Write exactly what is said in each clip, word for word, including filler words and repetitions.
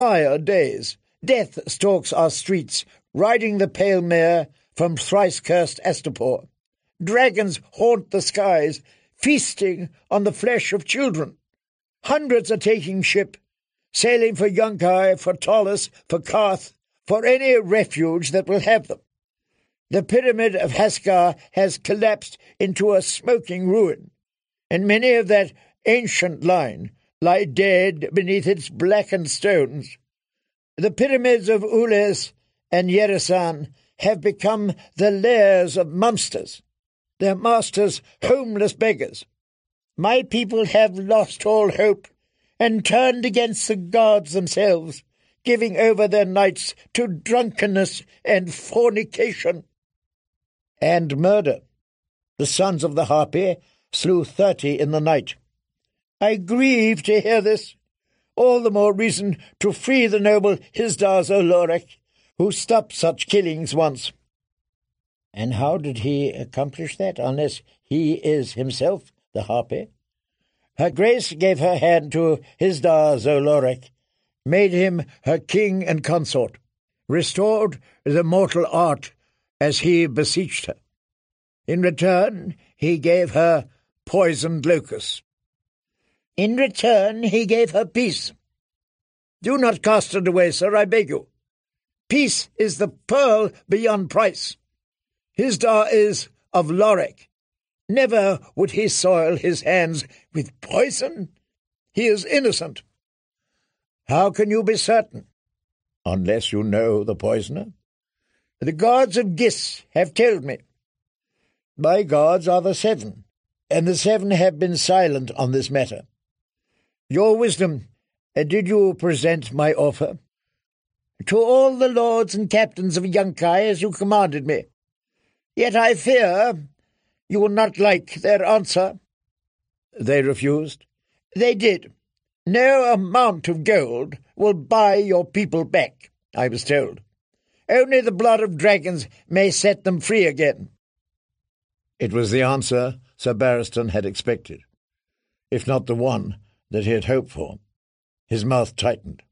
Dire days. Death stalks our streets, riding the pale mare from thrice-cursed Astapor. Dragons haunt the skies, feasting on the flesh of children. Hundreds are taking ship, sailing for Yunkai, for Tolus, for Karth, for any refuge that will have them. The pyramid of Haskar has collapsed into a smoking ruin, and many of that ancient line lie dead beneath its blackened stones. The pyramids of Ules and Yeresan have become the lairs of monsters, their masters homeless beggars. My people have lost all hope and turned against the gods themselves, giving over their nights to drunkenness and fornication. And murder. The sons of the Harpy slew thirty in the night. I grieve to hear this. All the more reason to free the noble Hisdar Zolorek, who stopped such killings once. And how did he accomplish that, unless he is himself the Harpy? Her Grace gave her hand to Hisdar Zolorek, made him her king and consort, restored the mortal art as he beseeched her. In return, he gave her poisoned locusts. In return, he gave her peace. Do not cast it away, sir, I beg you. Peace is the pearl beyond price. Hisdar is of Lorek. Never would he soil his hands with poison. He is innocent. How can you be certain? Unless you know the poisoner. The gods of Gis have told me. My gods are the seven, and the seven have been silent on this matter. Your wisdom, did you present my offer? To all the lords and captains of Yunkai as you commanded me. Yet I fear you will not like their answer. They refused? They did. No amount of gold will buy your people back, I was told. Only the blood of dragons may set them free again. It was the answer Sir Barristan had expected, if not the one that he had hoped for. His mouth tightened.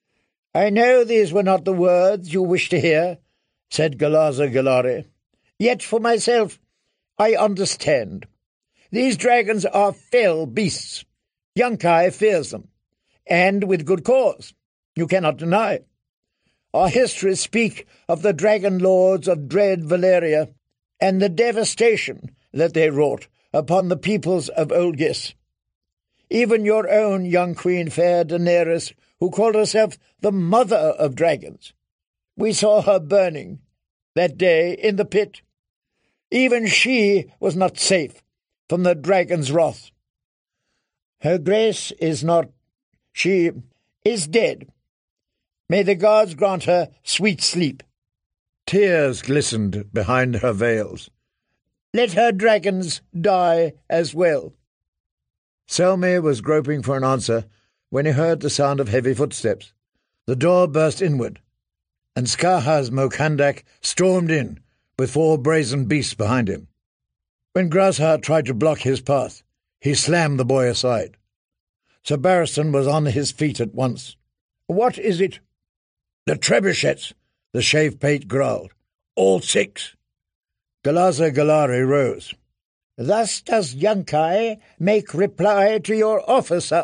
I know these were not the words you wished to hear, said Galaza Galari. Yet for myself, I understand. These dragons are fell beasts. Yunkai fears them, and with good cause, you cannot deny. Our histories speak of the dragon lords of dread Valeria and the devastation that they wrought upon the peoples of Old Gis. Even your own young queen, fair Daenerys, who called herself the mother of dragons, we saw her burning that day in the pit. Even she was not safe from the dragon's wrath. Her Grace is not... she is dead. May the gods grant her sweet sleep. Tears glistened behind her veils. Let her dragons die as well. Selmy was groping for an answer when he heard the sound of heavy footsteps. The door burst inward, and Skahaz Mokandak stormed in with four brazen beasts behind him. When Grashar tried to block his path, he slammed the boy aside. Sir Barristan was on his feet at once. "What is it?" "The trebuchets," the shave-pate growled. "All six." Galaza Galari rose. "Thus does Yunkai make reply to your officer.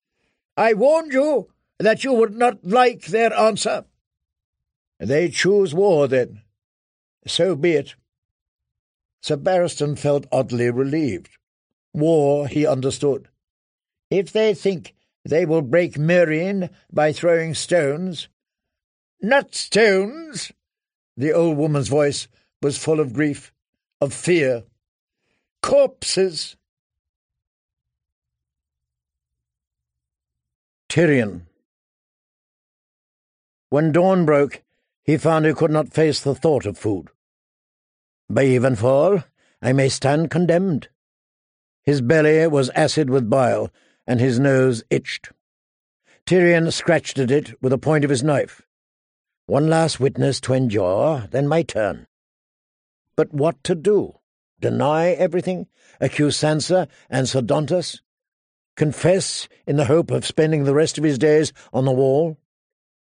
I warned you that you would not like their answer." "They choose war, then. So be it." Sir Barristan felt oddly relieved. War, he understood. If they think they will break Meereen by throwing stones— "Not stones!" The old woman's voice was full of grief, of fear. "Corpses!" Tyrion. When dawn broke, he found he could not face the thought of food. By evenfall, I may stand condemned. His belly was acid with bile, and his nose itched. Tyrion scratched at it with the point of his knife. One last witness to endure, then my turn. But what to do? Deny everything? Accuse Sansa and Sodontus? Confess in the hope of spending the rest of his days on the wall?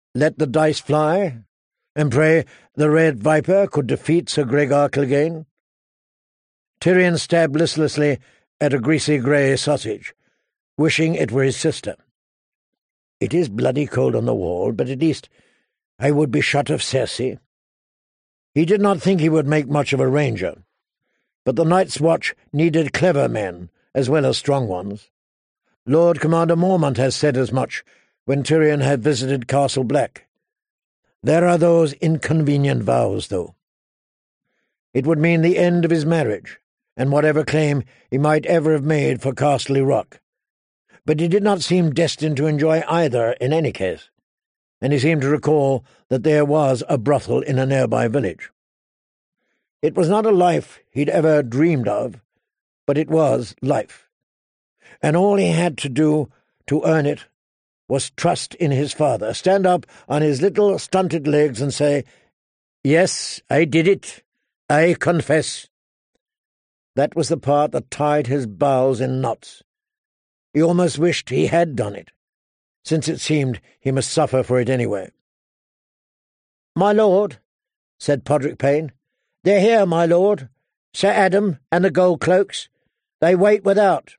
let the dice fly, and pray the Red Viper could defeat Sir Gregor Clegane? Tyrion stabbed listlessly at a greasy grey sausage, wishing it were his sister. It is bloody cold on the wall, but at least I would be shut of Cersei. He did not think he would make much of a ranger, but the Night's Watch needed clever men as well as strong ones. Lord Commander Mormont has said as much when Tyrion had visited Castle Black. There are those inconvenient vows, though. It would mean the end of his marriage, and whatever claim he might ever have made for Casterly Rock. But he did not seem destined to enjoy either in any case, and he seemed to recall that there was a brothel in a nearby village. It was not a life he'd ever dreamed of, but it was life, and all he had to do to earn it was trust in his father, stand up on his little stunted legs and say, "Yes, I did it. I confess." That was the part that tied his bowels in knots. He almost wished he had done it, since it seemed he must suffer for it anyway. "My lord," said Podrick Payne, "they're here, my lord. Sir Adam and the gold cloaks. They wait without."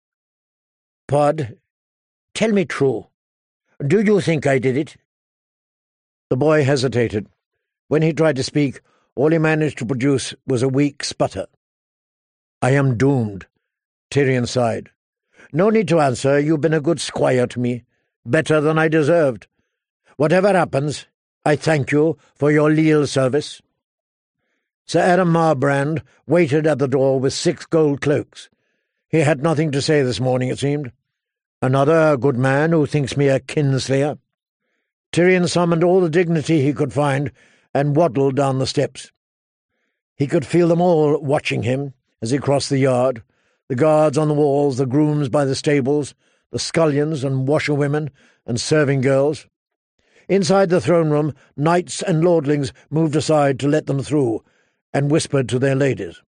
"Pod, tell me true. Do you think I did it?" The boy hesitated. When he tried to speak, all he managed to produce was a weak sputter. "I am doomed," Tyrion sighed. "No need to answer. You've been a good squire to me, better than I deserved. Whatever happens, I thank you for your leal service." Sir Adam Marbrand waited at the door with six gold cloaks. He had nothing to say this morning, it seemed. Another good man who thinks me a kinslayer. Tyrion summoned all the dignity he could find and waddled down the steps. He could feel them all watching him as he crossed the yard, the guards on the walls, the grooms by the stables, the scullions and washerwomen and serving girls. Inside the throne-room, knights and lordlings moved aside to let them through, and whispered to their ladies.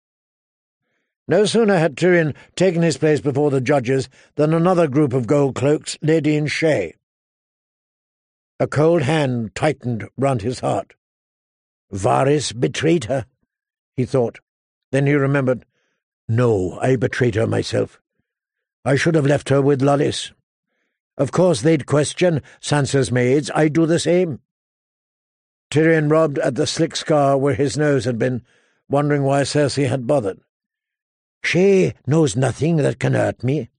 No sooner had Tyrion taken his place before the judges than another group of gold cloaks led in Shay. A cold hand tightened round his heart. Varys betrayed her, he thought. Then he remembered. No, I betrayed her myself. I should have left her with Lollis. Of course they'd question Sansa's maids. I'd do the same. Tyrion rubbed at the slick scar where his nose had been, wondering why Cersei had bothered. She knows nothing that can hurt me.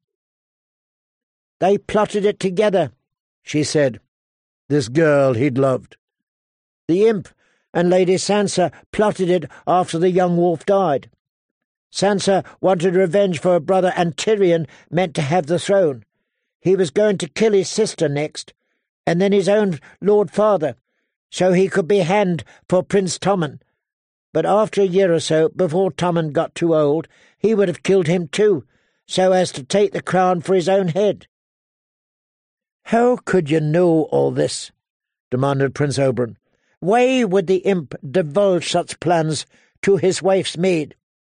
They plotted it together, she said, this girl he'd loved. The imp and Lady Sansa plotted it after the young wolf died. Sansa wanted revenge for her brother, and Tyrion meant to have the throne. He was going to kill his sister next, and then his own Lord Father, so he could be hand for Prince Tommen. But after a year or so, before Tommen got too old, he would have killed him too, so as to take the crown for his own head. "How could you know all this?" demanded Prince Oberyn. "Why would the imp divulge such plans to his wife's maid?"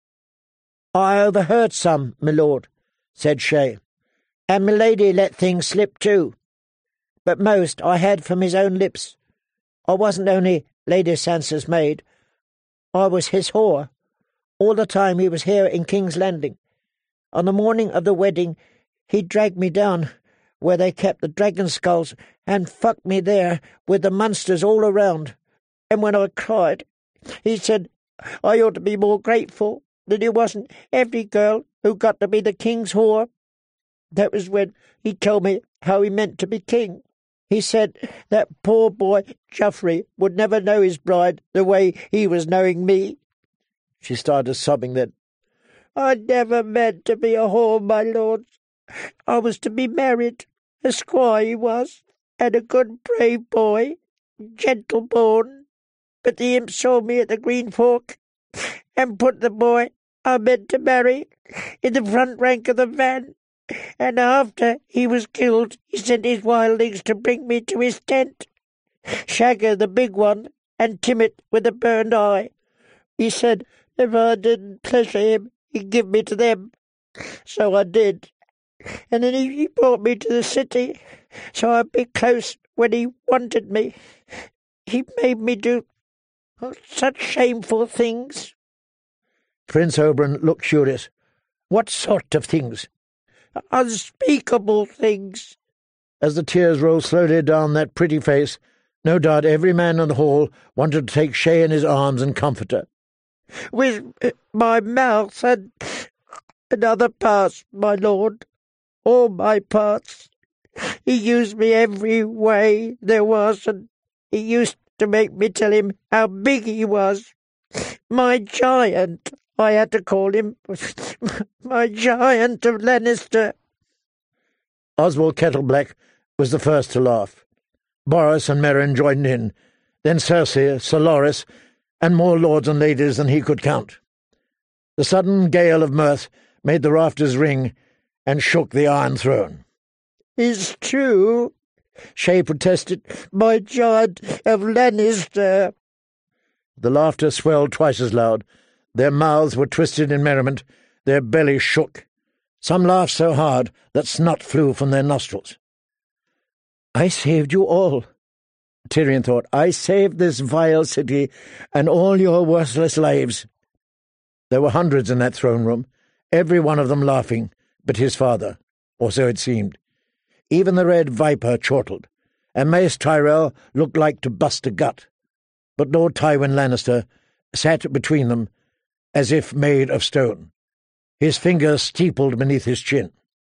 "I overheard some, my lord," said Shay, "and milady let things slip too. But most I had from his own lips. I wasn't only Lady Sansa's maid, I was his whore, all the time he was here in King's Landing. On the morning of the wedding, he dragged me down where they kept the dragon skulls and fucked me there with the monsters all around. And when I cried, he said I ought to be more grateful, that it wasn't every girl who got to be the king's whore. That was when he told me how he meant to be king. He said that poor boy Joffrey would never know his bride the way he was knowing me." She started sobbing then. "I never meant to be a whore, my lords. I was to be married. A squire he was, and a good brave boy, gentle born. But the imp saw me at the Green Fork, and put the boy I meant to marry in the front rank of the van. And after he was killed, he sent his wildlings to bring me to his tent. Shagger, the big one, and Timett with the burned eye. He said if I didn't pleasure him, he'd give me to them. So I did. And then he, he brought me to the city, so I'd be close when he wanted me. He made me do such shameful things." Prince Oberyn looked curious. "What sort of things?" "Unspeakable things." As the tears rolled slowly down that pretty face, no doubt every man in the hall wanted to take Shay in his arms and comfort her. "With my mouth and, and other parts, my lord, all my parts. He used me every way there was, and he used to make me tell him how big he was. My giant, I had to call him. My giant of Lannister." Oswald Kettleblack was the first to laugh. Boris and Meryn joined in, then Cersei, Sir Loras, and more lords and ladies than he could count. The sudden gale of mirth made the rafters ring and shook the Iron Throne. "It's true," Shay protested. "My giant of Lannister." The laughter swelled twice as loud. Their mouths were twisted in merriment, their bellies shook. Some laughed so hard that snot flew from their nostrils. "I saved you all," Tyrion thought. "I saved this vile city and all your worthless lives." There were hundreds in that throne room, every one of them laughing, but his father, or so it seemed. Even the Red Viper chortled, and Mace Tyrell looked like to bust a gut. But Lord Tywin Lannister sat between them, as if made of stone, his fingers steepled beneath his chin.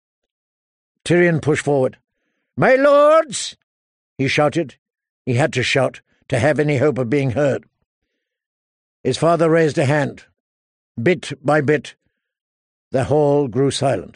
Tyrion pushed forward. "My lords!" he shouted. He had to shout, to have any hope of being heard. His father raised a hand. Bit by bit, the hall grew silent.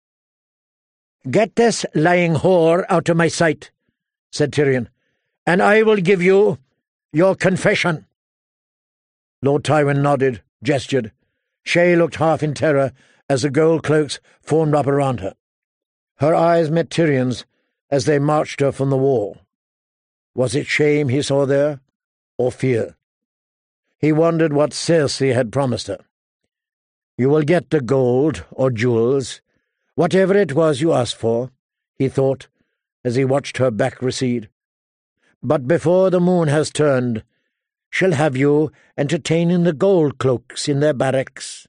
"Get this lying whore out of my sight," said Tyrion, "and I will give you your confession." Lord Tywin nodded, gestured. Shay looked half in terror as the gold cloaks formed up around her. Her eyes met Tyrion's as they marched her from the wall. Was it shame he saw there, or fear? He wondered what Cersei had promised her. "You will get the gold or jewels, whatever it was you asked for," he thought, as he watched her back recede. "But before the moon has turned, she'll have you entertaining the gold cloaks in their barracks."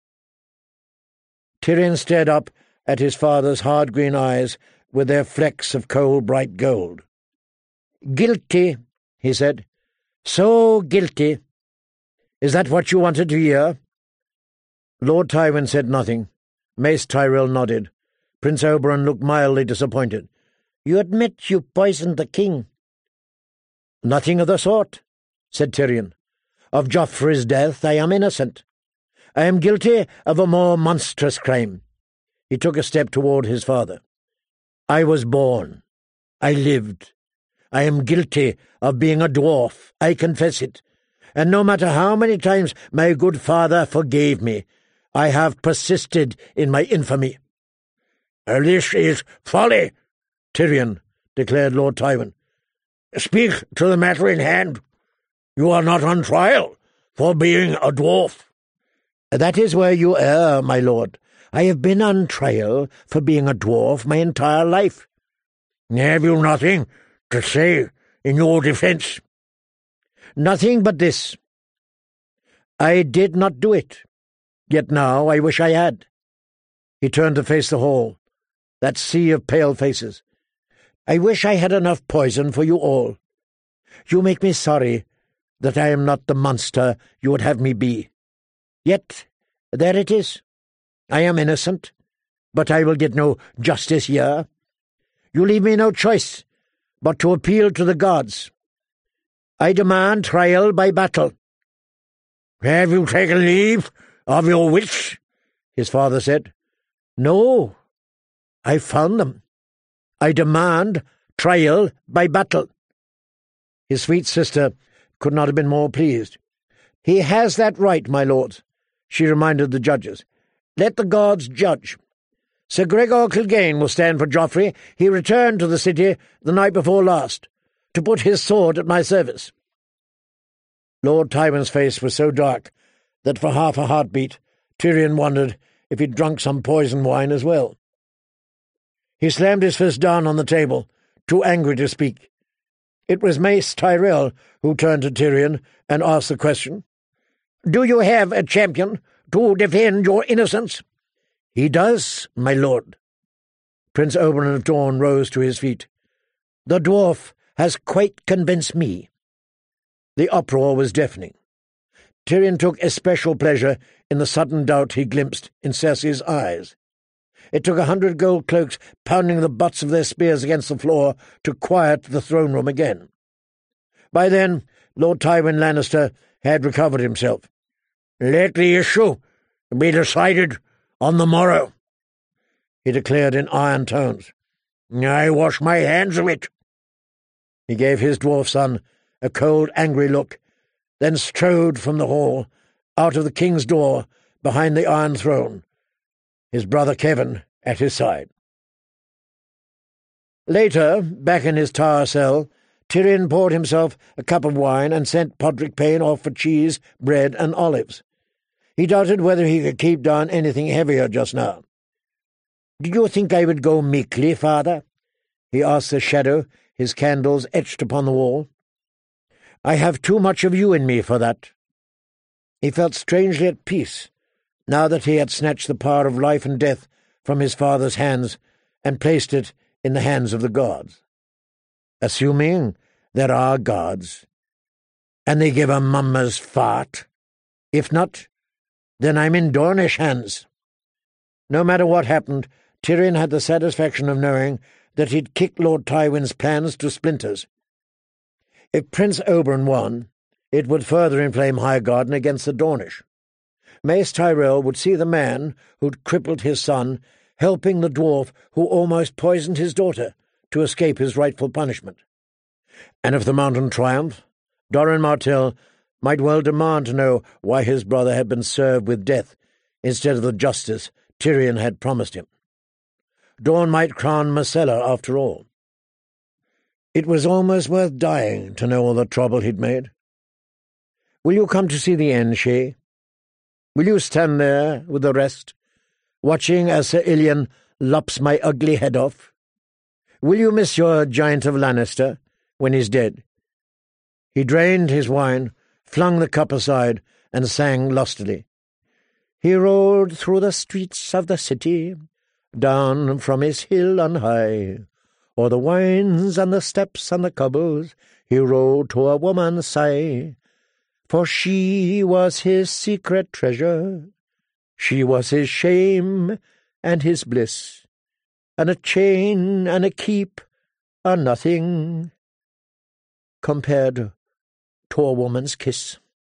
Tyrion stared up at his father's hard green eyes with their flecks of coal-bright gold. "Guilty," he said. "So guilty. Is that what you wanted to hear?" Lord Tywin said nothing. Mace Tyrell nodded. Prince Oberyn looked mildly disappointed. "You admit you poisoned the king?" "Nothing of the sort," said Tyrion. "Of Joffrey's death I am innocent. I am guilty of a more monstrous crime." He took a step toward his father. "I was born. I lived. I am guilty of being a dwarf, I confess it, and no matter how many times my good father forgave me, I have persisted in my infamy." "This is folly," Tyrion declared Lord Tywin. "Speak to the matter in hand. You are not on trial for being a dwarf." "That is where you err, my lord. I have been on trial for being a dwarf my entire life." "Have you nothing to say in your defence?" "Nothing but this. I did not do it, yet now I wish I had." He turned to face the hall, that sea of pale faces. "I wish I had enough poison for you all. You make me sorry that I am not the monster you would have me be. Yet there it is. I am innocent, but I will get no justice here. You leave me no choice but to appeal to the gods. I demand trial by battle." "Have you taken leave of your wits?" his father said. "No, I found them. I demand trial by battle." His sweet sister could not have been more pleased. "He has that right, my lords," she reminded the judges. "Let the gods judge. Sir Gregor Clegane will stand for Joffrey. He returned to the city the night before last, to put his sword at my service." Lord Tywin's face was so dark that for half a heartbeat Tyrion wondered if he'd drunk some poison wine as well. He slammed his fist down on the table, too angry to speak. It was Mace Tyrell who turned to Tyrion and asked the question. "Do you have a champion to defend your innocence?" "He does, my lord." Prince Oberyn of Dorne rose to his feet. "The dwarf has quite convinced me." The uproar was deafening. Tyrion took especial pleasure in the sudden doubt he glimpsed in Cersei's eyes. It took a hundred gold cloaks pounding the butts of their spears against the floor to quiet the throne room again. By then, Lord Tywin Lannister had recovered himself. "Let the issue be decided on the morrow," he declared in iron tones. "I wash my hands of it." He gave his dwarf son a cold, angry look, then strode from the hall, out of the king's door, behind the Iron Throne, his brother Kevan at his side. Later, back in his tower cell, Tyrion poured himself a cup of wine and sent Podrick Payne off for cheese, bread, and olives. He doubted whether he could keep down anything heavier just now. "Do you think I would go meekly, father?" he asked the shadow, his candles etched upon the wall. "I have too much of you in me for that." He felt strangely at peace, now that he had snatched the power of life and death from his father's hands and placed it in the hands of the gods. Assuming there are gods, and they give a mummer's fart. If not, then I'm in Dornish hands. No matter what happened, Tyrion had the satisfaction of knowing that he'd kicked Lord Tywin's plans to splinters. If Prince Oberyn won, it would further inflame Highgarden against the Dornish. Mace Tyrell would see the man who'd crippled his son helping the dwarf who almost poisoned his daughter to escape his rightful punishment. And if the Mountain triumphed, Doran Martell might well demand to know why his brother had been served with death instead of the justice Tyrion had promised him. Dorne might crown Myrcella after all. It was almost worth dying to know all the trouble he'd made. "Will you come to see the end, Shay? Will you stand there with the rest, watching as Sir Ilyn lops my ugly head off? Will you miss your giant of Lannister when he's dead?" He drained his wine, flung the cup aside, and sang lustily. "He rode through the streets of the city, down from his hill on high. O'er the wines and the steps and the cobbles he rode to a woman's sigh. For she was his secret treasure, she was his shame and his bliss, and a chain and a keep are nothing compared to a woman's kiss."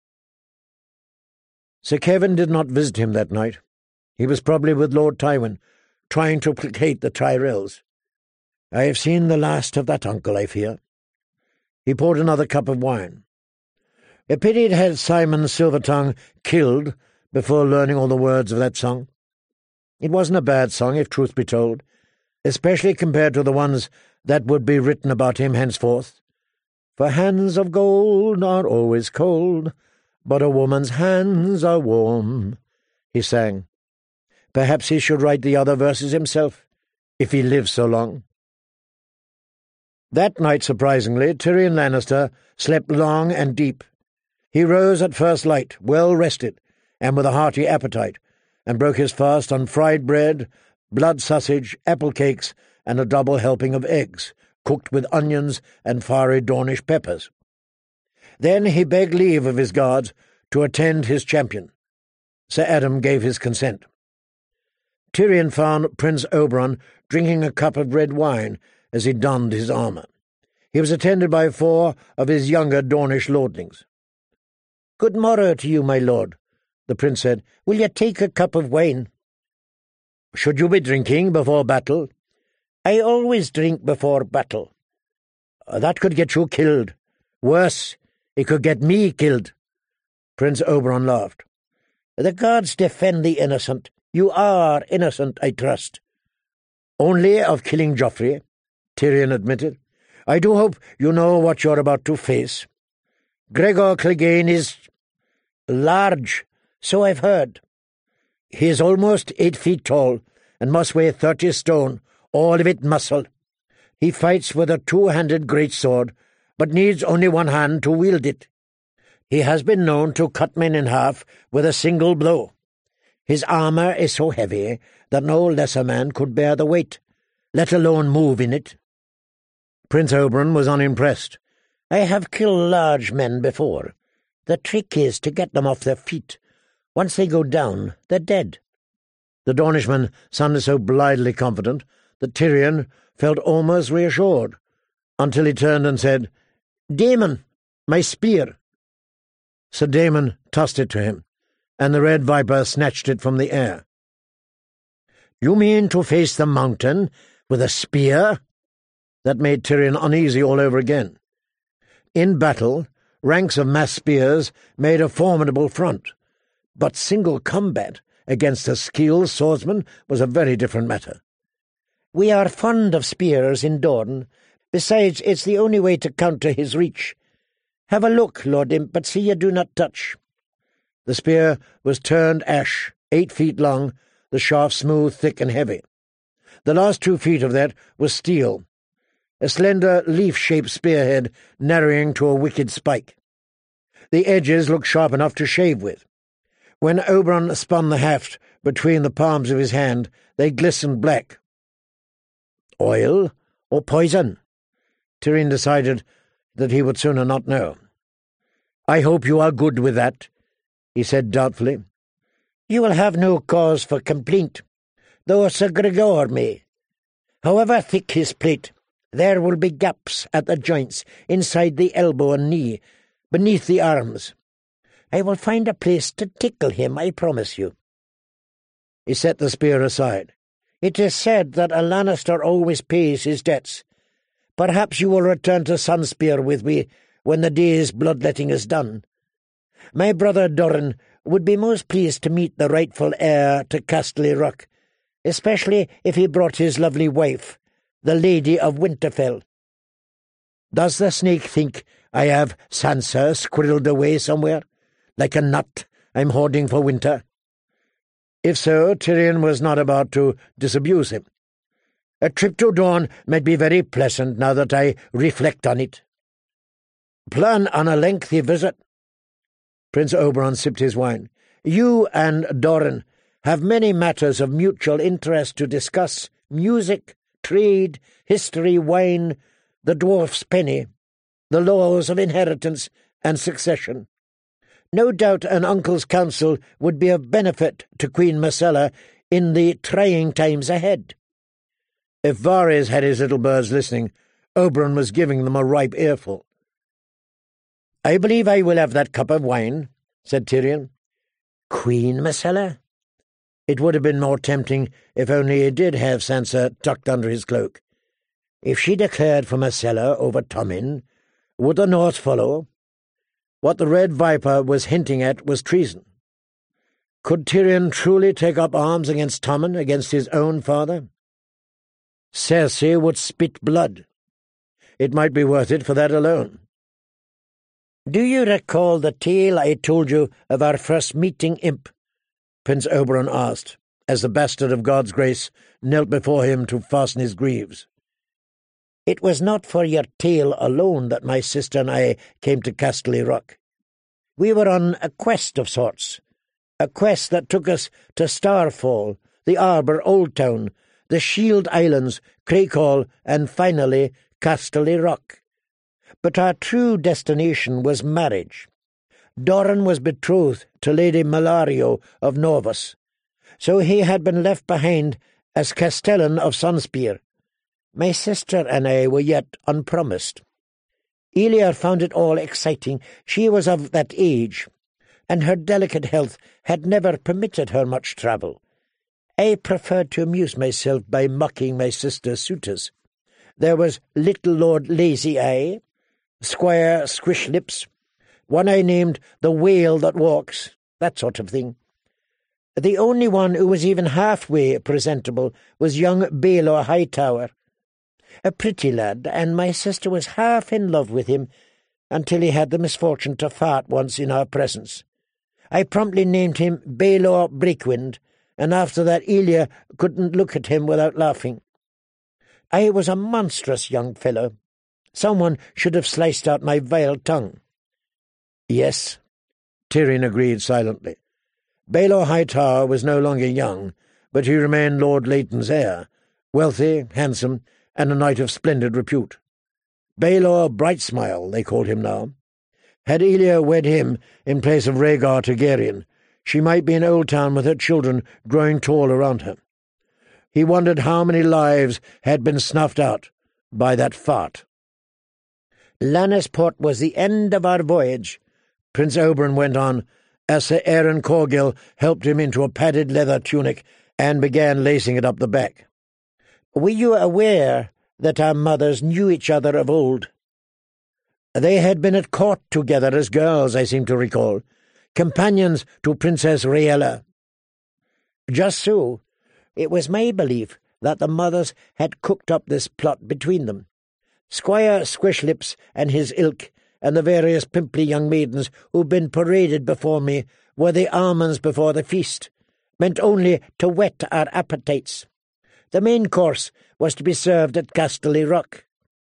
Sir Kevan did not visit him that night. He was probably with Lord Tywin, trying to placate the Tyrells. "I have seen the last of that uncle, I fear." He poured another cup of wine. A pity it had Simon Silvertongue killed before learning all the words of that song. It wasn't a bad song, if truth be told, especially compared to the ones that would be written about him henceforth. "For hands of gold are always cold, but a woman's hands are warm," he sang. Perhaps he should write the other verses himself, if he lived so long. That night, surprisingly, Tyrion Lannister slept long and deep. He rose at first light, well rested, and with a hearty appetite, and broke his fast on fried bread, blood sausage, apple cakes, and a double helping of eggs, cooked with onions and fiery Dornish peppers. Then he begged leave of his guards to attend his champion. Sir Adam gave his consent. Tyrion found Prince Oberyn drinking a cup of red wine as he donned his armour. He was attended by four of his younger Dornish lordlings. "Good morrow to you, my lord," the prince said. "Will you take a cup of wine?" "Should you be drinking before battle?" "I always drink before battle." "That could get you killed. Worse, it could get me killed." Prince Oberyn laughed. "The gods defend the innocent. You are innocent, I trust." "Only of killing Joffrey," Tyrion admitted. "I do hope you know what you're about to face. Gregor Clegane is large, so I've heard. He is almost eight feet tall and must weigh thirty stone, all of it muscle. He fights with a two-handed greatsword, but needs only one hand to wield it. He has been known to cut men in half with a single blow. His armour is so heavy that no lesser man could bear the weight, let alone move in it. Prince Oberon was unimpressed. I have killed large men before. The trick is to get them off their feet. Once they go down, they're dead. The Dornishman sounded so blithely confident that Tyrion felt almost reassured, until he turned and said, "Daemon, my spear." Sir Daemon tossed it to him, and the Red Viper snatched it from the air. "You mean to face the mountain with a spear?" That made Tyrion uneasy all over again. In battle, ranks of massed spears made a formidable front, but single combat against a skilled swordsman was a very different matter. "We are fond of spears in Dorne. Besides, it's the only way to counter his reach. Have a look, Lord Imp, but see you do not touch." The spear was turned ash, eight feet long, the shaft smooth, thick, and heavy. The last two feet of that was steel, a slender, leaf-shaped spearhead narrowing to a wicked spike. The edges looked sharp enough to shave with. When Oberon spun the haft between the palms of his hand, they glistened black. Oil or poison? Tyrion decided that he would sooner not know. "I hope you are good with that," he said doubtfully. "You will have no cause for complaint, though Sir Gregor may. However thick his plate, there will be gaps at the joints, inside the elbow and knee, beneath the arms. I will find a place to tickle him, I promise you." He set the spear aside. "It is said that a Lannister always pays his debts. Perhaps you will return to Sunspear with me when the day's bloodletting is done. My brother Doran would be most pleased to meet the rightful heir to Casterly Rock, especially if he brought his lovely wife, the Lady of Winterfell. Does the snake think I have Sansa squirreled away somewhere, like a nut I'm hoarding for winter?" If so, Tyrion was not about to disabuse him. "A trip to Dorne might be very pleasant now that I reflect on it." "Plan on a lengthy visit." Prince Oberon sipped his wine. "You and Doran have many matters of mutual interest to discuss: music, trade, history, wine, the dwarf's penny, the laws of inheritance and succession. No doubt an uncle's counsel would be of benefit to Queen Myrcella in the trying times ahead." If Varys had his little birds listening, Oberon was giving them a ripe earful. "I believe I will have that cup of wine," said Tyrion. "Queen Myrcella?" It would have been more tempting if only he did have Sansa tucked under his cloak. If she declared for Myrcella over Tommen, would the North follow? What the Red Viper was hinting at was treason. Could Tyrion truly take up arms against Tommen, against his own father? Cersei would spit blood. It might be worth it for that alone. "Do you recall the tale I told you of our first meeting, Imp?" Prince Oberon asked, as the bastard of God's grace knelt before him to fasten his greaves. "It was not for your tale alone that my sister and I came to Casterly Rock. We were on a quest of sorts, a quest that took us to Starfall, the Arbor Old Town, the Shield Islands, Crakehall, and finally Casterly Rock. But our true destination was marriage. Doran was betrothed to Lady Malario of Norvus, so he had been left behind as Castellan of Sunspear. My sister and I were yet unpromised. Elia found it all exciting. She was of that age, and her delicate health had never permitted her much travel. I preferred to amuse myself by mocking my sister's suitors. There was little Lord Lazy-Eye, Squire Squish-Lips, one I named the Whale That Walks, that sort of thing. The only one who was even halfway presentable was young Baelor Hightower, a pretty lad, and my sister was half in love with him until he had the misfortune to fart once in our presence. I promptly named him Baelor Breakwind, and after that Elia couldn't look at him without laughing. I was a monstrous young fellow, Someone should have sliced out my vile tongue. Yes, Tyrion agreed silently. Baelor Hightower was no longer young, but he remained Lord Leighton's heir, wealthy, handsome, and a knight of splendid repute. Baelor Brightsmile, they called him now. Had Elia wed him in place of Rhaegar Targaryen, she might be in Oldtown with her children growing tall around her. He wondered how many lives had been snuffed out by that fart. Lannisport was the end of our voyage, Prince Oberyn went on, as Sir Aaron Corgill helped him into a padded leather tunic and began lacing it up the back. Were you aware that our mothers knew each other of old? They had been at court together as girls, I seem to recall, companions to Princess Rhaella. Just so. It was my belief that the mothers had cooked up this plot between them. Squire Squishlips and his ilk, and the various pimply young maidens who'd been paraded before me, were the almonds before the feast, meant only to whet our appetites. The main course was to be served at Casterly Rock.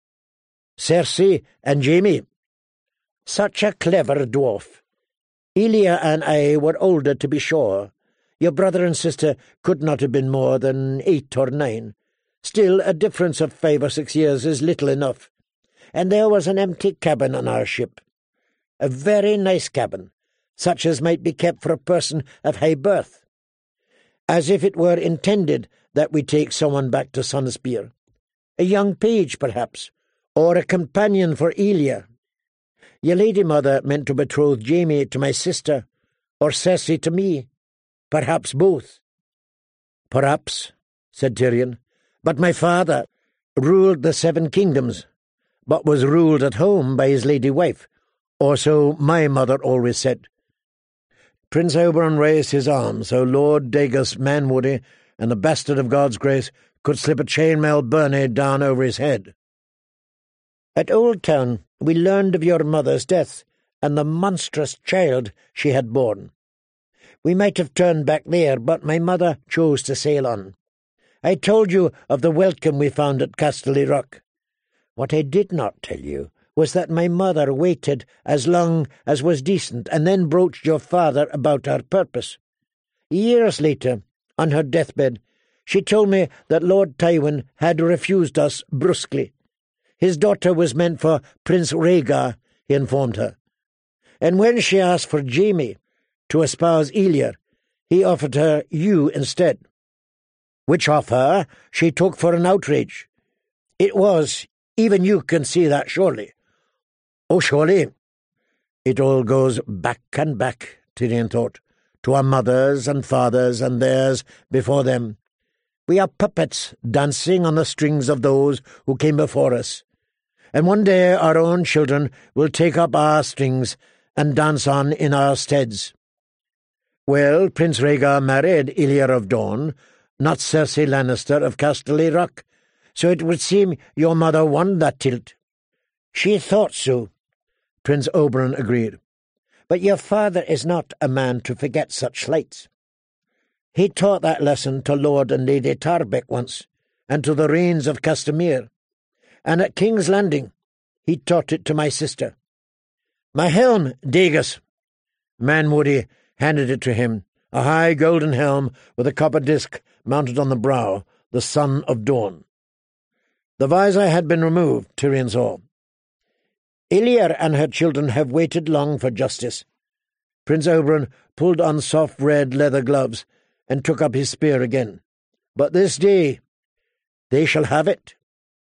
Cersei and Jaime. Such a clever dwarf. Elia and I were older, to be sure. Your brother and sister could not have been more than eight or nine. Still, a difference of five or six years is little enough. And there was an empty cabin on our ship. A very nice cabin, such as might be kept for a person of high birth. As if it were intended that we take someone back to Sunspear. A young page, perhaps, or a companion for Elia. Your lady mother meant to betroth Jaime to my sister, or Cersei to me. Perhaps both. Perhaps, said Tyrion. But my father ruled the Seven Kingdoms, but was ruled at home by his lady wife, or so my mother always said. Prince Oberyn raised his arm so Lord Dagus Manwoody and the bastard of God's grace could slip a chainmail byrnie down over his head. At Oldtown we learned of your mother's death and the monstrous child she had borne. We might have turned back there, but my mother chose to sail on. I told you of the welcome we found at Casterly Rock. What I did not tell you was that my mother waited as long as was decent and then broached your father about our purpose. Years later, on her deathbed, she told me that Lord Tywin had refused us brusquely. His daughter was meant for Prince Rhaegar, he informed her. And when she asked for Jaime to espouse Elia, he offered her you instead. Which offer she took for an outrage. It was, even you can see that surely. Oh, surely. It all goes back and back, Tyrion thought, to our mothers and fathers and theirs before them. We are puppets dancing on the strings of those who came before us. And one day our own children will take up our strings and dance on in our steads. Well, Prince Rhaegar married Elia of Dorne, not Cersei Lannister of Casterly Rock, so it would seem your mother won that tilt. She thought so, Prince Oberyn agreed. But your father is not a man to forget such slights. He taught that lesson to Lord and Lady Tarbeck once, and to the Rains of Castamere, and at King's Landing he taught it to my sister. My helm, Dagus. Manwoody handed it to him, a high golden helm with a copper disc mounted on the brow, the Son of Dawn. The visor had been removed, Tyrion saw. Elia and her children have waited long for justice. Prince Oberyn pulled on soft red leather gloves and took up his spear again. But this day they shall have it.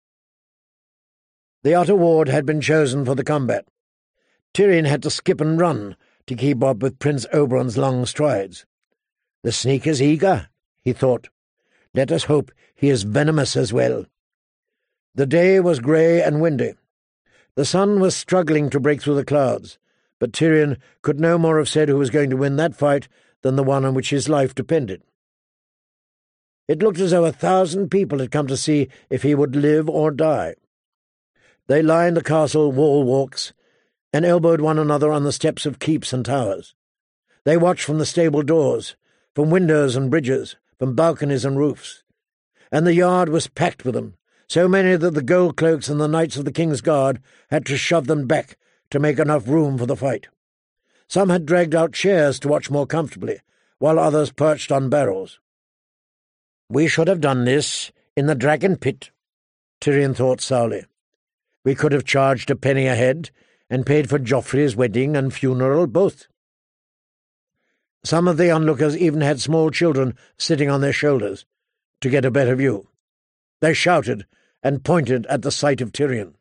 The Otter Ward had been chosen for the combat. Tyrion had to skip and run to keep up with Prince Oberyn's long strides. The snake is eager, he thought. Let us hope he is venomous as well. The day was grey and windy. The sun was struggling to break through the clouds, but Tyrion could no more have said who was going to win that fight than the one on which his life depended. It looked as though a thousand people had come to see if he would live or die. They lined the castle wall walks and elbowed one another on the steps of keeps and towers. They watched from the stable doors, from windows and bridges, from balconies and roofs, and the yard was packed with them, so many that the gold cloaks and the knights of the King's Guard had to shove them back to make enough room for the fight. Some had dragged out chairs to watch more comfortably, while others perched on barrels. "We should have done this in the Dragon Pit," Tyrion thought sourly. "We could have charged a penny a head and paid for Joffrey's wedding and funeral both." Some of the onlookers even had small children sitting on their shoulders to get a better view. They shouted and pointed at the sight of Tyrion.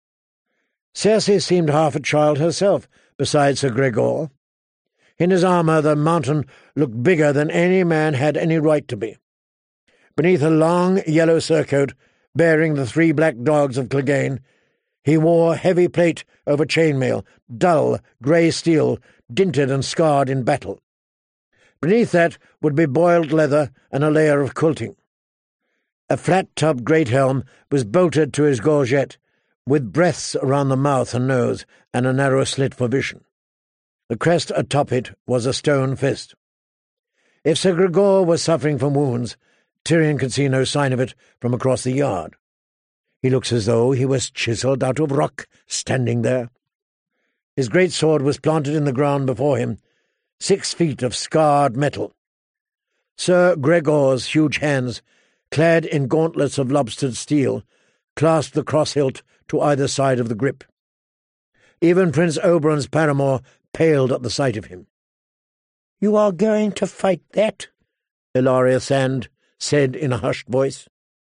Cersei seemed half a child herself beside Sir Gregor. In his armour the mountain looked bigger than any man had any right to be. Beneath a long yellow surcoat bearing the three black dogs of Clegane, he wore heavy plate over chainmail, dull grey steel, dinted and scarred in battle. Beneath that would be boiled leather and a layer of quilting. A flat-topped great helm was bolted to his gorget, with breadths around the mouth and nose and a narrow slit for vision. The crest atop it was a stone fist. If Sir Gregor was suffering from wounds, Tyrion could see no sign of it from across the yard. He looks as though he was chiselled out of rock, standing there. His great sword was planted in the ground before him, six feet of scarred metal. Sir Gregor's huge hands, clad in gauntlets of lobstered steel, clasped the cross-hilt to either side of the grip. Even Prince Oberyn's paramour paled at the sight of him. "You are going to fight that?" Ellaria Sand said in a hushed voice.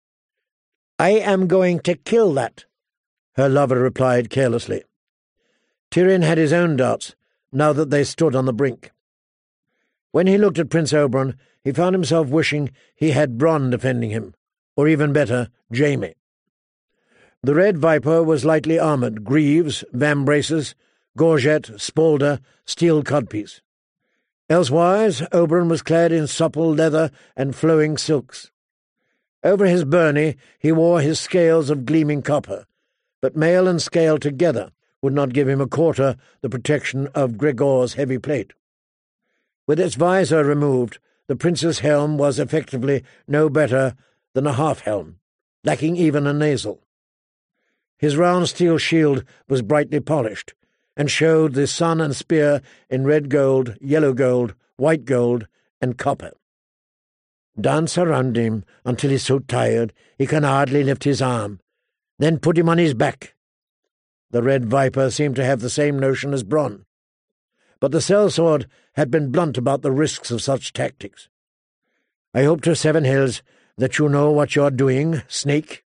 "I am going to kill that," her lover replied carelessly. Tyrion had his own doubts, now that they stood on the brink. When he looked at Prince Oberyn, he found himself wishing he had Bronn defending him, or even better, Jaime. The Red Viper was lightly armoured, greaves, vambraces, gorget, spalder, steel codpiece. Elsewise, Oberyn was clad in supple leather and flowing silks. Over his byrnie he wore his scales of gleaming copper, but mail and scale together would not give him a quarter the protection of Gregor's heavy plate. With its visor removed, the prince's helm was effectively no better than a half-helm, lacking even a nasal. His round steel shield was brightly polished, and showed the sun and spear in red gold, yellow gold, white gold, and copper. "Dance around him until he's so tired he can hardly lift his arm, then put him on his back." The Red Viper seemed to have the same notion as Bronn, but the sellsword had been blunt about the risks of such tactics. "I hope to Seven Hills that you know what you're doing, snake."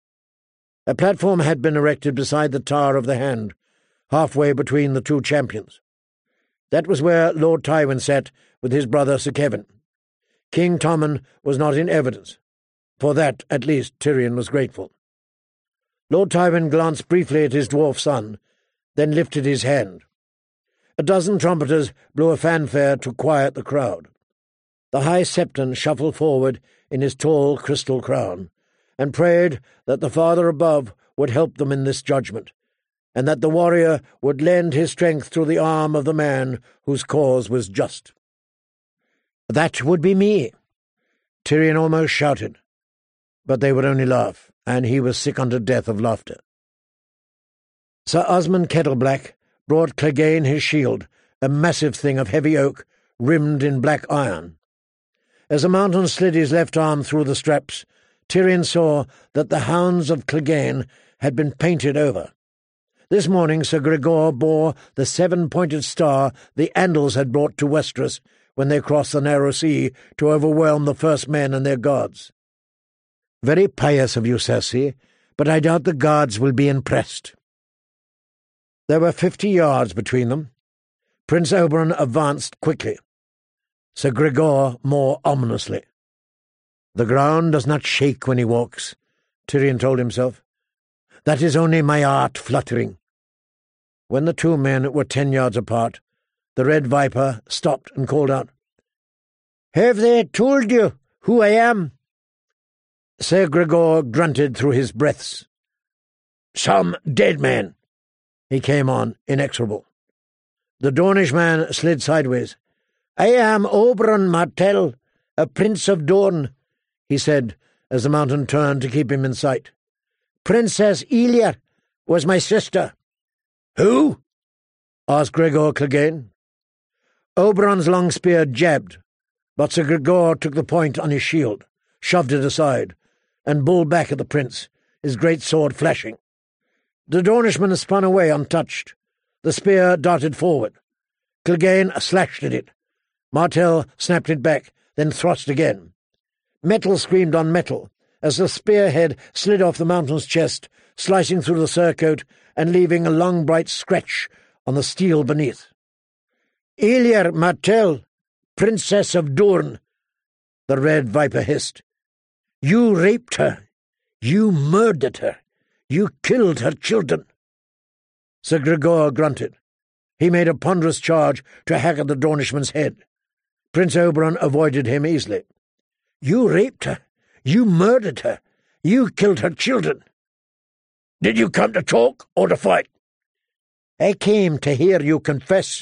A platform had been erected beside the Tower of the Hand, halfway between the two champions. That was where Lord Tywin sat with his brother Sir Kevan. King Tommen was not in evidence. For that, at least, Tyrion was grateful. Lord Tywin glanced briefly at his dwarf son, then lifted his hand. A dozen trumpeters blew a fanfare to quiet the crowd. The High Septon shuffled forward in his tall crystal crown, and prayed that the Father above would help them in this judgment, and that the warrior would lend his strength to the arm of the man whose cause was just. "That would be me," Tyrion almost shouted, but they would only laugh, and he was sick unto death of laughter. Sir Osmond Kettleblack brought Clegane his shield, a massive thing of heavy oak, rimmed in black iron. As the mountain slid his left arm through the straps, Tyrion saw that the hounds of Clegane had been painted over. This morning Sir Gregor bore the seven-pointed star the Andals had brought to Westeros when they crossed the narrow sea to overwhelm the first men and their gods. "Very pious of you, Cersei, but I doubt the gods will be impressed." There were fifty yards between them. Prince Oberyn advanced quickly, Sir Gregor more ominously. "The ground does not shake when he walks," Tyrion told himself. "That is only my heart fluttering." When the two men were ten yards apart, the Red Viper stopped and called out, "Have they told you who I am?" Sir Gregor grunted through his breaths. "Some dead man." He came on, inexorable. The Dornish man slid sideways. "I am Oberyn Martell, a prince of Dorne," he said, as the mountain turned to keep him in sight. Princess Elia was my sister." "Who?" asked Gregor Clegane. Oberon's long spear jabbed, but Sir Gregor took the point on his shield, shoved it aside, and bowled back at the prince, his great sword flashing. The Dornishman spun away untouched. The spear darted forward. Clegane slashed at it. Martel snapped it back, then thrust again. Metal screamed on metal as the spearhead slid off the mountain's chest, slicing through the surcoat and leaving a long bright scratch on the steel beneath. "Elia Martel, Princess of Dorn," the red viper hissed. "You raped her. You murdered her. You killed her children." Sir Gregor grunted. He made a ponderous charge to hack at the Dornishman's head. Prince Oberon avoided him easily. "You raped her. You murdered her. You killed her children." "Did you come to talk or to fight?" "I came to hear you confess."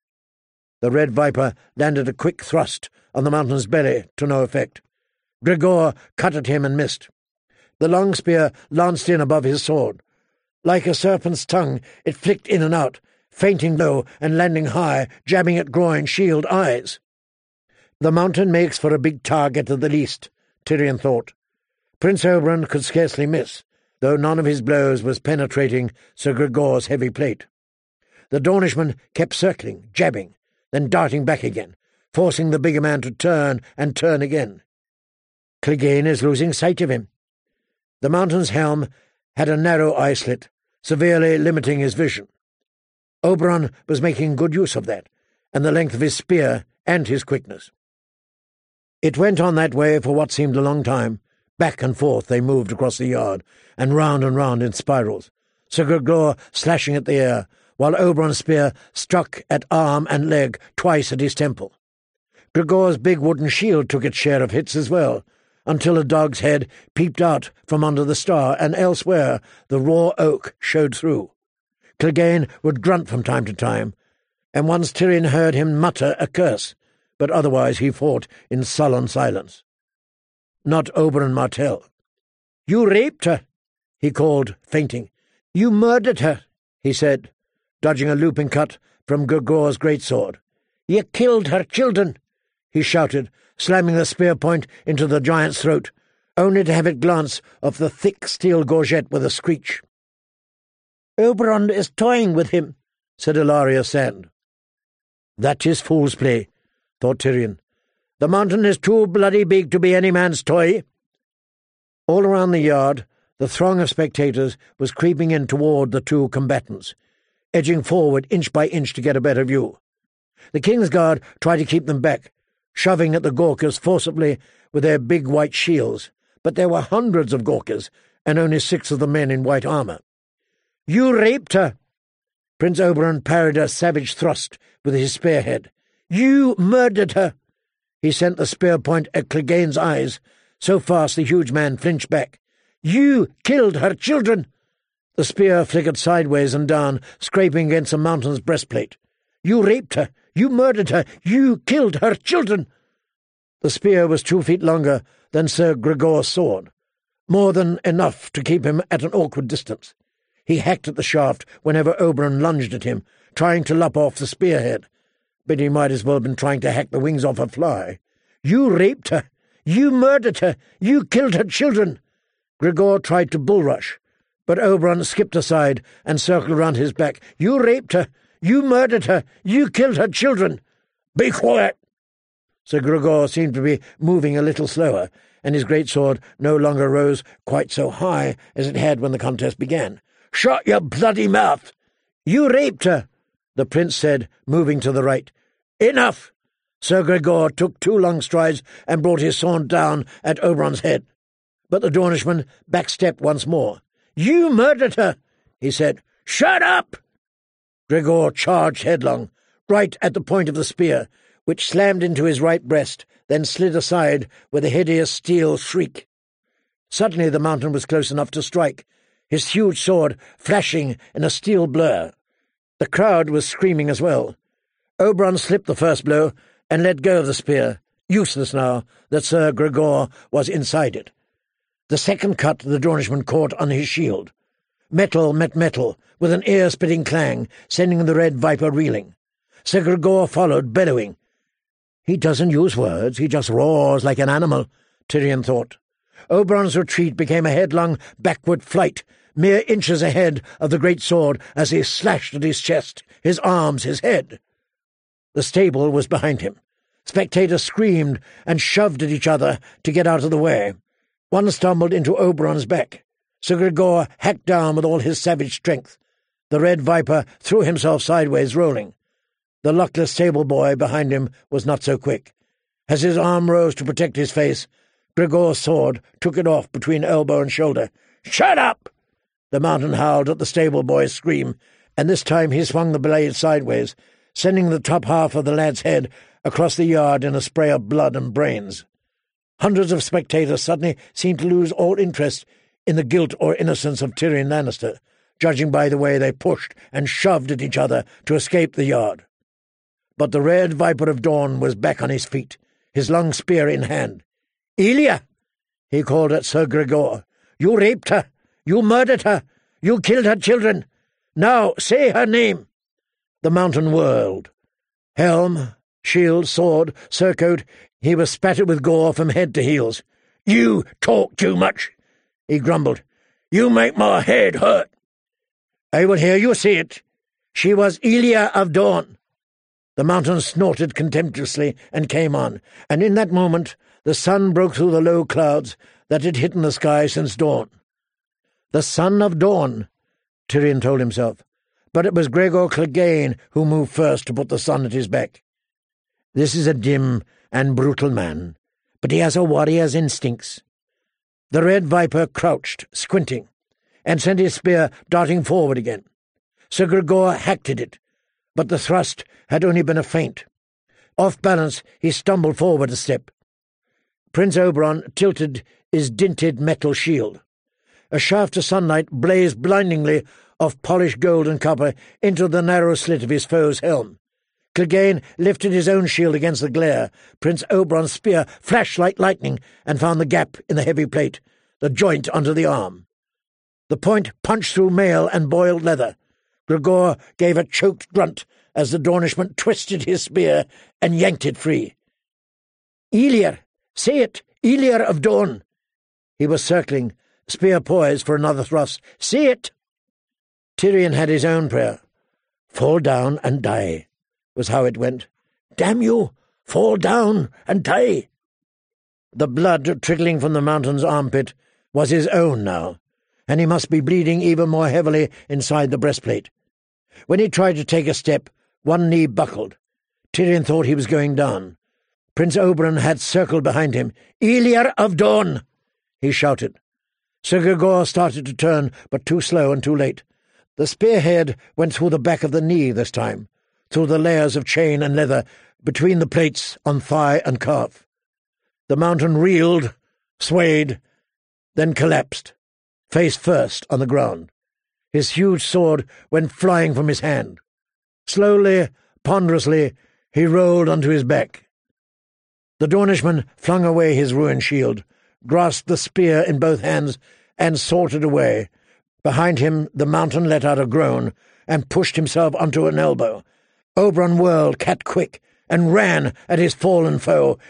The red viper landed a quick thrust on the mountain's belly to no effect. Gregor cut at him and missed. The long spear lanced in above his sword. Like a serpent's tongue, it flicked in and out, feinting low and landing high, jabbing at groin, shield, eyes. The mountain makes for a big target at the least, Tyrion thought. Prince Oberon could scarcely miss, though none of his blows was penetrating Sir Gregor's heavy plate. The Dornishman kept circling, jabbing, then darting back again, forcing the bigger man to turn and turn again. Clegane is losing sight of him. The mountain's helm had a narrow eye slit, severely limiting his vision. Oberon was making good use of that, and the length of his spear and his quickness. It went on that way for what seemed a long time. Back and forth they moved across the yard, and round and round in spirals, Sir Gregor slashing at the air, while Oberon's spear struck at arm and leg twice at his temple. Gregor's big wooden shield took its share of hits as well, until a dog's head peeped out from under the star, and elsewhere the raw oak showed through. Clegane would grunt from time to time, and once Tyrion heard him mutter a curse, but otherwise he fought in sullen silence. Not Oberon Martell. "You raped her," he called, fainting. "You murdered her," he said, dodging a looping cut from Gregor's greatsword. "You killed her children," he shouted, slamming the spear point into the giant's throat, only to have it glance off the thick steel gorget with a screech. "Oberon is toying with him," said Ilaria Sand. "That is fool's play," thought Tyrion. "The mountain is too bloody big to be any man's toy." All around the yard, the throng of spectators was creeping in toward the two combatants, edging forward inch by inch to get a better view. The King's Guard tried to keep them back, shoving at the Gurkhas forcibly with their big white shields, but there were hundreds of Gurkhas, and only six of the men in white armour. "You raped her!" Prince Oberon parried a savage thrust with his spearhead. "You murdered her!" He sent the spear point at Clegane's eyes, so fast the huge man flinched back. "You killed her children!" The spear flickered sideways and down, scraping against the mountain's breastplate. "You raped her! You murdered her! You killed her children!" The spear was two feet longer than Sir Gregor's sword, more than enough to keep him at an awkward distance. He hacked at the shaft whenever Oberon lunged at him, trying to lop off the spearhead, but he might as well have been trying to hack the wings off a fly. "You raped her! You murdered her! You killed her children!" Gregor tried to bull-rush, but Oberon skipped aside and circled round his back. "You raped her! You murdered her! You killed her children!" "Be quiet!" Sir Gregor seemed to be moving a little slower, and his greatsword no longer rose quite so high as it had when the contest began. "Shut your bloody mouth!" "You raped her," the prince said, moving to the right. "Enough!" Sir Gregor took two long strides and brought his sword down at Oberon's head. But the Dornishman backstepped once more. "You murdered her," he said. "Shut up!" Gregor charged headlong, right at the point of the spear, which slammed into his right breast, then slid aside with a hideous steel shriek. Suddenly the mountain was close enough to strike, his huge sword flashing in a steel blur. The crowd was screaming as well. Oberon slipped the first blow and let go of the spear, useless now that Sir Gregor was inside it. The second cut the Dornishman caught on his shield. Metal met metal, with an ear-splitting clang, sending the Red Viper reeling. Sir Gregor followed, bellowing. "He doesn't use words, he just roars like an animal," Tyrion thought. Oberon's retreat became a headlong backward flight, mere inches ahead of the great sword as he slashed at his chest, his arms, his head. The stable was behind him. Spectators screamed and shoved at each other to get out of the way. One stumbled into Oberon's back. Sir Gregor hacked down with all his savage strength. The Red Viper threw himself sideways, rolling. The luckless stable boy behind him was not so quick. As his arm rose to protect his face, Gregor's sword took it off between elbow and shoulder. "Shut up!" The mountain howled at the stable boy's scream, and this time he swung the blade sideways, sending the top half of the lad's head across the yard in a spray of blood and brains. Hundreds of spectators suddenly seemed to lose all interest in the guilt or innocence of Tyrion Lannister, judging by the way they pushed and shoved at each other to escape the yard. But the Red Viper of Dawn was back on his feet, his long spear in hand. "Elia!" he called at Sir Gregor. "You raped her! You murdered her! You killed her children! Now say her name!" The mountain whirled. Helm, shield, sword, surcoat, he was spattered with gore from head to heels. "You talk too much," he grumbled. "You make my head hurt." "I will hear you say it. She was Elia of Dawn." The mountain snorted contemptuously and came on, and in that moment the sun broke through the low clouds that had hidden the sky since dawn. The son of Dawn, Tyrion told himself, but it was Gregor Clegane who moved first to put the sun at his back. This is a dim and brutal man, but he has a warrior's instincts. The Red Viper crouched, squinting, and sent his spear darting forward again. Sir Gregor hacked at it, but the thrust had only been a feint. Off balance, he stumbled forward a step. Prince Oberon tilted his dinted metal shield. A shaft of sunlight blazed blindingly off polished gold and copper into the narrow slit of his foe's helm. Clegane lifted his own shield against the glare. Prince Oberon's spear flashed like lightning and found the gap in the heavy plate, the joint under the arm. The point punched through mail and boiled leather. Gregor gave a choked grunt as the Dornishman twisted his spear and yanked it free. "Elir! Say it! Elir of Dawn!" He was circling, spear poised for another thrust. "Say it!" Tyrion had his own prayer. "Fall down and die," was how it went. "Damn you! Fall down and die!" The blood trickling from the mountain's armpit was his own now, and he must be bleeding even more heavily inside the breastplate. When he tried to take a step, one knee buckled. Tyrion thought he was going down. Prince Oberyn had circled behind him. "Elir of Dawn!" he shouted. Sir Gregor started to turn, but too slow and too late. The spearhead went through the back of the knee this time, through the layers of chain and leather between the plates on thigh and calf. The mountain reeled, swayed, then collapsed, face first on the ground. His huge sword went flying from his hand. Slowly, ponderously, he rolled onto his back. The Dornishman flung away his ruined shield, grasped the spear in both hands, and sauntered away. Behind him the mountain let out a groan and pushed himself onto an elbow. Oberon whirled cat-quick and ran at his fallen foe.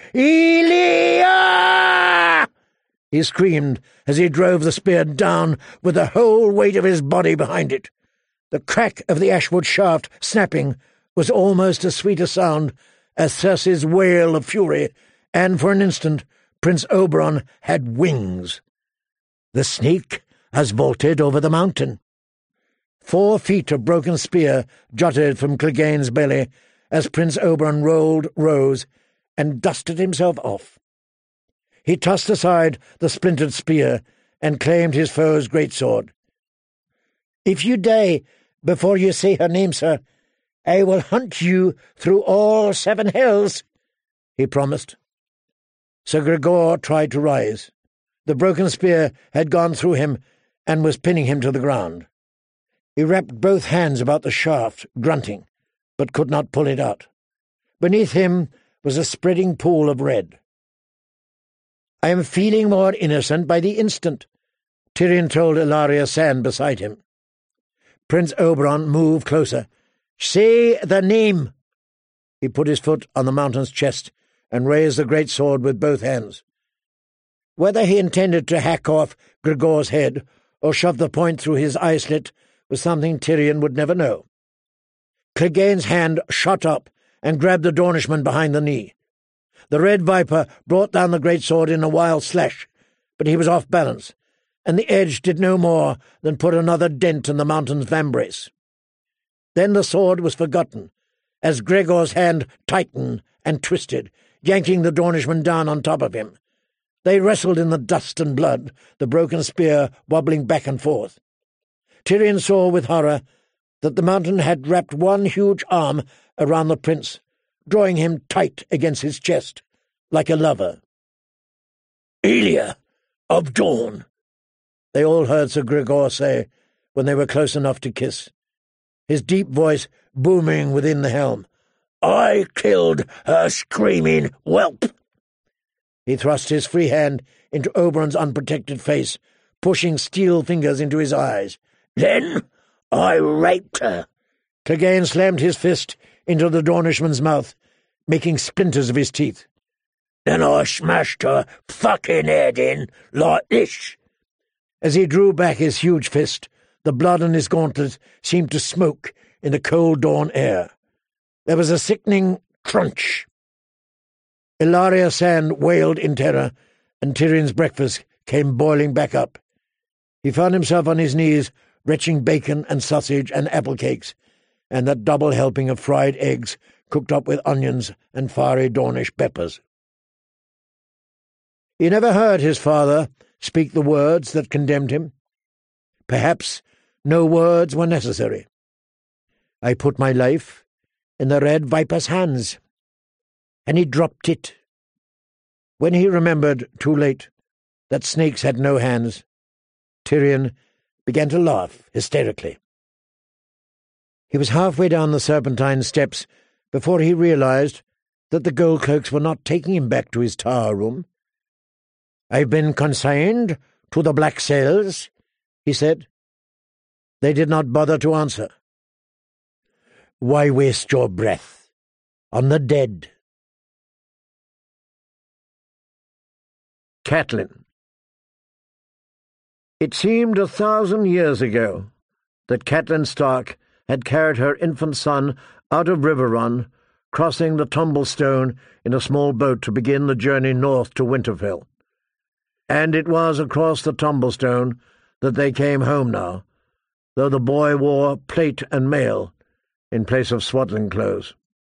"Elia!" he screamed as he drove the spear down with the whole weight of his body behind it. The crack of the ashwood shaft snapping was almost as sweet a sound as Cersei's wail of fury, and for an instant Prince Oberon had wings. "The snake has vaulted over the mountain." Four feet of broken spear jutted from Clegane's belly as Prince Oberon rolled, rose, and dusted himself off. He tossed aside the splintered spear and claimed his foe's greatsword. "If you die before you say her name, sir, I will hunt you through all seven hells," he promised. Sir Gregor tried to rise. The broken spear had gone through him and was pinning him to the ground. He wrapped both hands about the shaft, grunting, but could not pull it out. Beneath him was a spreading pool of red. I am feeling more innocent by the instant, Tyrion told Ilaria Sand beside him. Prince Oberyn moved closer. Say the name. He put his foot on the mountain's chest and raised the great sword with both hands. Whether he intended to hack off Gregor's head or shove the point through his eye-slit was something Tyrion would never know. Clegane's hand shot up and grabbed the Dornishman behind the knee. The red viper brought down the great sword in a wild slash, but he was off balance, and the edge did no more than put another dent in the mountain's vambrace. Then the sword was forgotten, as Gregor's hand tightened and twisted, yanking the Dornishman down on top of him. They wrestled in the dust and blood, the broken spear wobbling back and forth. Tyrion saw with horror that the mountain had wrapped one huge arm around the prince, drawing him tight against his chest, like a lover. "Elia of Dawn," they all heard Sir Gregor say when they were close enough to kiss, his deep voice booming within the helm. "I killed her screaming whelp." He thrust his free hand into Oberyn's unprotected face, pushing steel fingers into his eyes. "Then I raped her." Clegane slammed his fist into the Dornishman's mouth, making splinters of his teeth. "Then I smashed her fucking head in like this." As he drew back his huge fist, the blood on his gauntlet seemed to smoke in the cold dawn air. There was a sickening crunch. Ilaria Sand wailed in terror, and Tyrion's breakfast came boiling back up. He found himself on his knees, retching bacon and sausage and apple cakes, and that double helping of fried eggs cooked up with onions and fiery Dornish peppers. He never heard his father speak the words that condemned him. Perhaps no words were necessary. I put my life in the Red Viper's hands, and he dropped it. When he remembered, too late, that snakes had no hands, Tyrion began to laugh hysterically. He was halfway down the Serpentine steps before he realized that the gold cloaks were not taking him back to his tower room. "I've been consigned to the black cells," he said. They did not bother to answer. "Why waste your breath on the dead?" Catelyn. It seemed a thousand years ago that Catelyn Stark had carried her infant son out of Riverrun, crossing the Tumblestone in a small boat to begin the journey north to Winterfell. And it was across the Tumblestone that they came home now, though the boy wore plate and mail in place of swaddling clothes.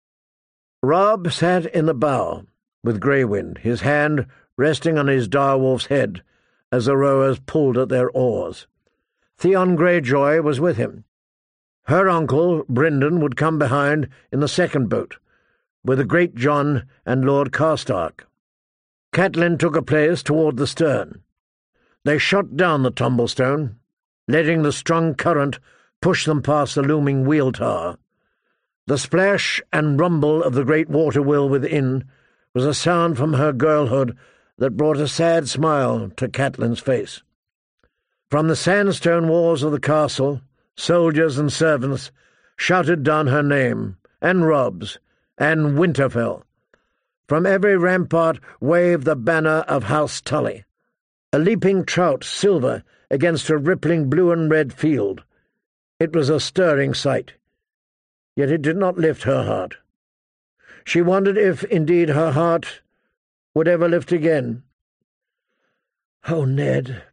Robb sat in the bow, with Greywind, his hand resting on his direwolf's head as the rowers pulled at their oars. Theon Greyjoy was with him. Her uncle, Brynden, would come behind in the second boat, with the Great John and Lord Karstark. Catelyn took a place toward the stern. They shot down the Tumblestone, letting the strong current push them past the looming wheel tower. The splash and rumble of the great water wheel within was a sound from her girlhood that brought a sad smile to Catelyn's face. From the sandstone walls of the castle, soldiers and servants shouted down her name, and Robb's, and Winterfell. From every rampart waved the banner of House Tully, a leaping trout silver against a rippling blue and red field. It was a stirring sight, yet it did not lift her heart. She wondered if, indeed, her heart would ever lift again. Oh, Ned!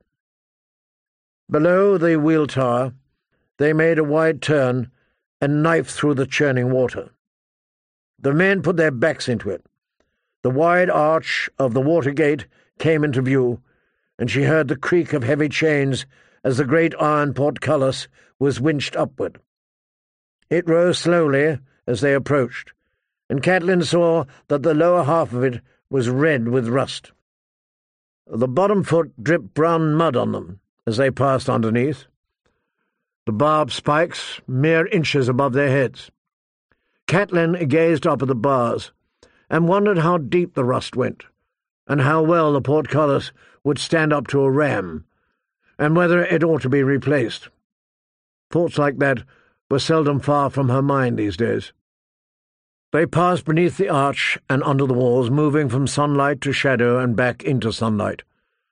Below the wheel tower, they made a wide turn and knifed through the churning water. The men put their backs into it. The wide arch of the water gate came into view, and she heard the creak of heavy chains as the great iron portcullis was winched upward. It rose slowly as they approached, and Catelyn saw that the lower half of it was red with rust. The bottom foot dripped brown mud on them as they passed underneath, the barbed spikes mere inches above their heads. Catelyn gazed up at the bars and wondered how deep the rust went, and how well the portcullis would stand up to a ram, and whether it ought to be replaced. Thoughts like that were seldom far from her mind these days. They passed beneath the arch and under the walls, moving from sunlight to shadow and back into sunlight.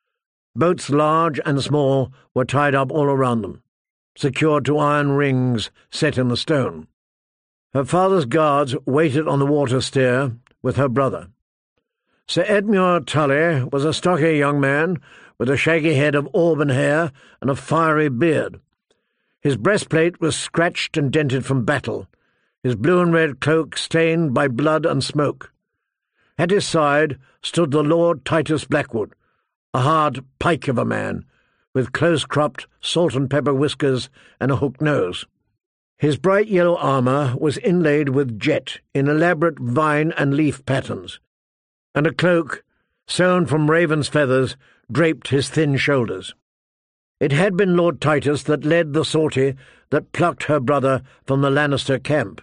Boats large and small were tied up all around them, secured to iron rings set in the stone. Her father's guards waited on the water stair with her brother. Sir Edmure Tully was a stocky young man with a shaggy head of auburn hair and a fiery beard. His breastplate was scratched and dented from battle, his blue and red cloak stained by blood and smoke. At his side stood the Lord Titus Blackwood, a hard pike of a man, with close-cropped salt-and-pepper whiskers and a hooked nose. His bright yellow armour was inlaid with jet in elaborate vine and leaf patterns, and a cloak, sewn from raven's feathers, draped his thin shoulders. It had been Lord Titus that led the sortie that plucked her brother from the Lannister camp.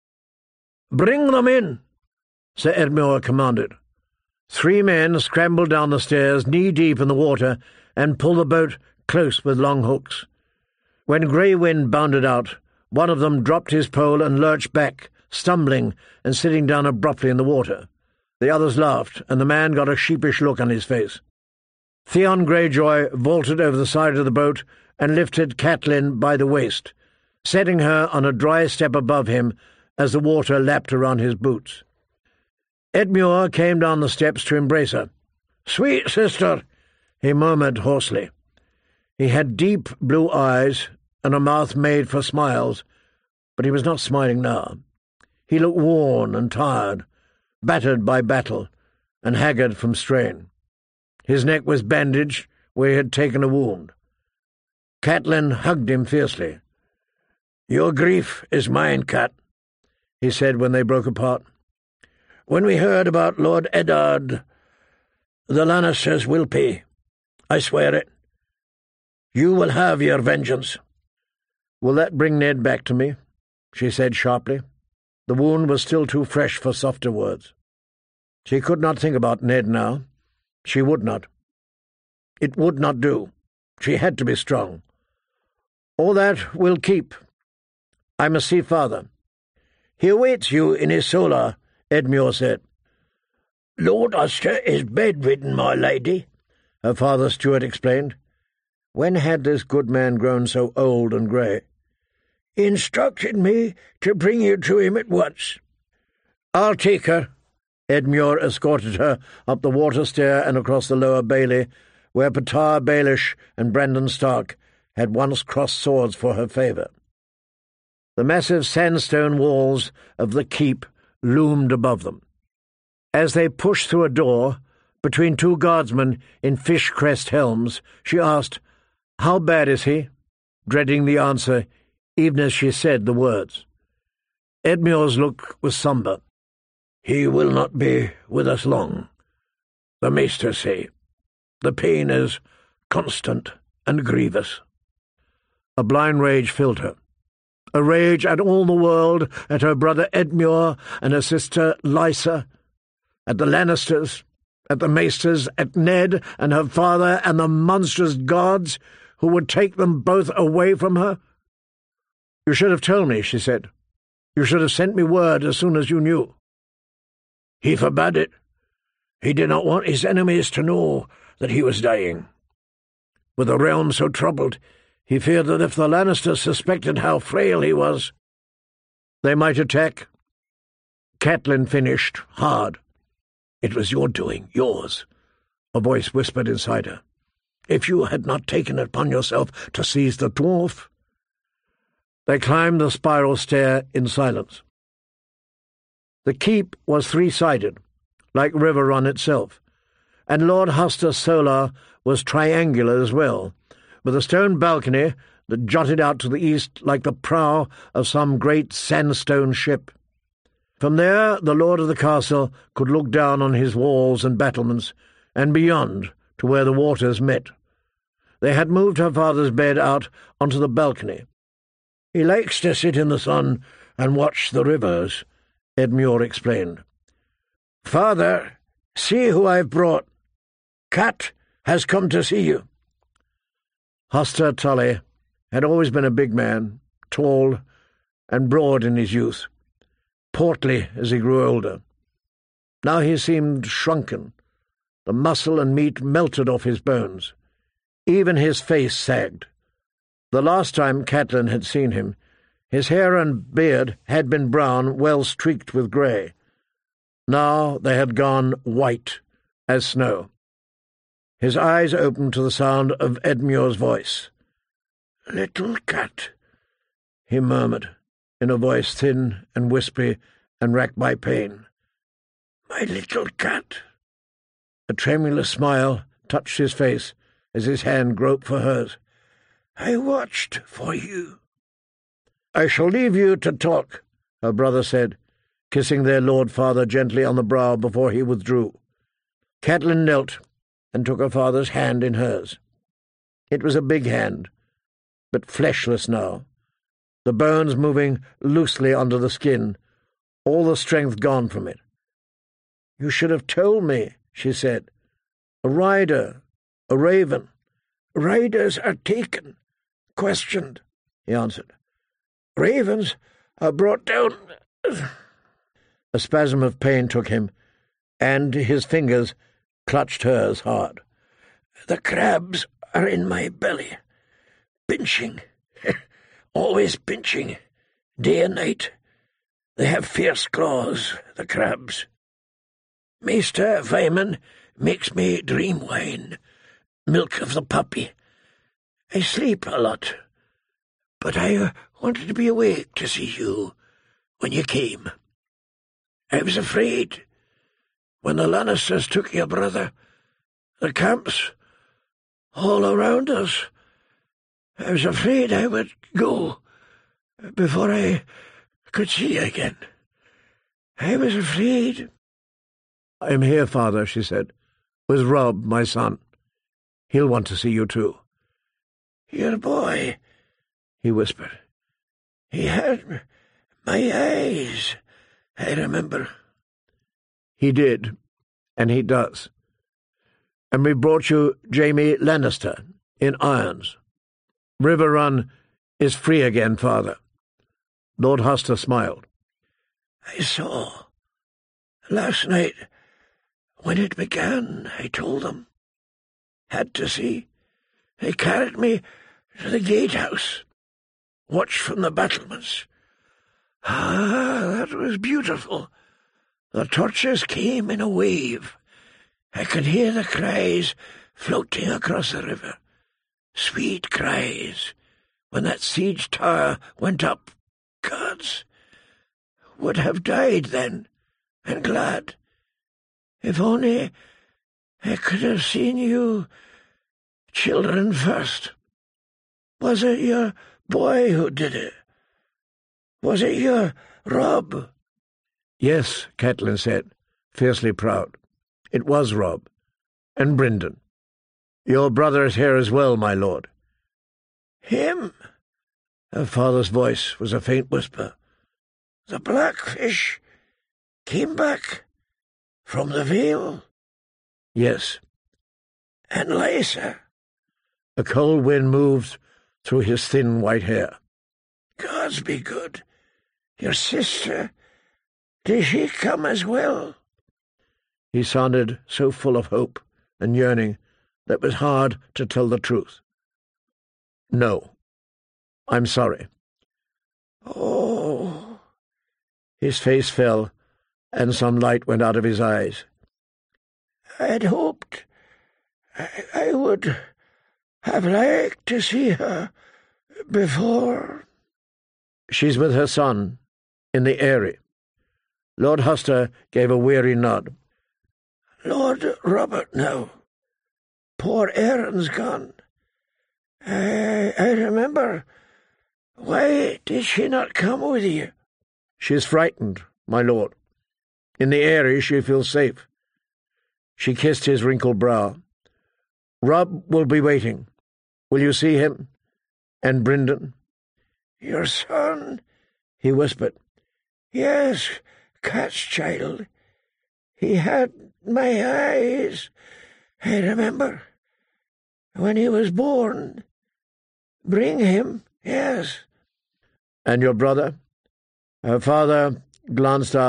"Bring them in," Sir Edmure commanded. Three men scrambled down the stairs, knee-deep in the water, and pulled the boat close with long hooks. When Grey Wind bounded out, one of them dropped his pole and lurched back, stumbling and sitting down abruptly in the water. The others laughed, and the man got a sheepish look on his face. Theon Greyjoy vaulted over the side of the boat and lifted Catelyn by the waist, setting her on a dry step above him as the water lapped around his boots. Edmure came down the steps to embrace her. "Sweet sister," he murmured hoarsely. He had deep blue eyes and a mouth made for smiles, but he was not smiling now. He looked worn and tired, battered by battle, and haggard from strain. His neck was bandaged where he had taken a wound. Catelyn hugged him fiercely. "Your grief is mine, Cat," he said when they broke apart. "When we heard about Lord Eddard, the Lannisters will pay. I swear it. You will have your vengeance." "Will that bring Ned back to me?" she said sharply. The wound was still too fresh for softer words. She could not think about Ned now. She would not. It would not do. She had to be strong. "All that will keep. I must see father." "He awaits you in his solar," Edmure said. "Lord Uster is bedridden, my lady," her father steward explained. When had this good man grown so old and grey? "He instructed me to bring you to him at once." "I'll take her." Edmure escorted her up the water stair and across the lower bailey, where Patar Baelish and Brandon Stark had once crossed swords for her favour. The massive sandstone walls of the keep loomed above them. As they pushed through a door, between two guardsmen in fish-crest helms, she asked, "How bad is he?" dreading the answer, even as she said the words. Edmure's look was sombre. "He will not be with us long, the maester say. The pain is constant and grievous." A blind rage filled her. A rage at all the world, at her brother Edmure and her sister Lysa, at the Lannisters, at the maesters, at Ned and her father and the monstrous gods who would take them both away from her. "You should have told me," she said. "You should have sent me word as soon as you knew." "He forbade it. He did not want his enemies to know that he was dying. With the realm so troubled, he feared that if the Lannisters suspected how frail he was, they might attack." Catelyn finished, hard. "It was your doing, yours," a voice whispered inside her. "If you had not taken it upon yourself to seize the dwarf—" They climbed the spiral stair in silence. The keep was three-sided, like Riverrun itself, and Lord Huster's solar was triangular as well, with a stone balcony that jutted out to the east like the prow of some great sandstone ship. From there the lord of the castle could look down on his walls and battlements, and beyond to where the waters met. They had moved her father's bed out onto the balcony. "He likes to sit in the sun and watch the rivers," Edmure explained. "Father, see who I've brought," Cat has come to see you." Hoster Tully had always been a big man, tall and broad in his youth, portly as he grew older. Now he seemed shrunken. The muscle and meat melted off his bones. Even his face sagged. The last time Catelyn had seen him, his hair and beard had been brown, well streaked with grey. Now they had gone white as snow. His eyes opened to the sound of Edmure's voice. "Little cat," he murmured, in a voice thin and wispy and racked by pain. "My little cat." A tremulous smile touched his face as his hand groped for hers. "I watched for you." "I shall leave you to talk," her brother said, kissing their Lord Father gently on the brow before he withdrew. Catelyn knelt and took her father's hand in hers. It was a big hand, but fleshless now, the bones moving loosely under the skin, all the strength gone from it. "You should have told me," she said. "A rider, a raven." "Riders are taken, questioned," he answered. "Ravens are brought down." A spasm of pain took him, and his fingers clutched hers hard. "The crabs are in my belly, pinching, always pinching, day and night. They have fierce claws, the crabs. Maester Vyman makes me dream wine, milk of the puppy. I sleep a lot, but I wanted to be awake to see you when you came. I was afraid when the Lannisters took your brother, the camps all around us. I was afraid I would go before I could see you again. I was afraid." "I am here, Father," she said, "with Robb, my son. He'll want to see you too." "Your boy," he whispered. "He had my eyes, I remember." "He did, and he does. And we brought you Jaime Lannister in irons. River Run is free again, Father." Lord Hoster smiled. "I saw. Last night, when it began, I told them. Had to see. They carried me to the gatehouse. Watched from the battlements. Ah, that was beautiful. The torches came in a wave. I could hear the cries floating across the river. Sweet cries. When that siege tower went up, gods, would have died then, and glad. If only I could have seen you children first. Was it your boy who did it? Was it your Robb?" "Yes," Catelyn said, fiercely proud. "It was Robb. And Brynden. Your brother is here as well, my lord." "Him?" Her father's voice was a faint whisper. "The Blackfish came back from the Vale?" "Yes." "And Lysa?" A cold wind moved through his thin white hair. "Gods be good. Your sister, did she come as well?" He sounded so full of hope and yearning that it was hard to tell the truth. "No. I'm sorry." "Oh." His face fell, and some light went out of his eyes. "I'd hoped I, I would have liked to see her before." "She's with her son, in the Eyrie." Lord Hoster gave a weary nod. "Lord Robert now. Poor Erin's gone. I, I remember. Why did she not come with you?" "She is frightened, my lord. In the Eyrie she feels safe." She kissed his wrinkled brow. "Robb will be waiting. Will you see him? And Brynden?" "Your son?" he whispered. "Yes, Cat's child. He had my eyes, I remember. When he was born. Bring him, yes. And your brother? Her father glanced up.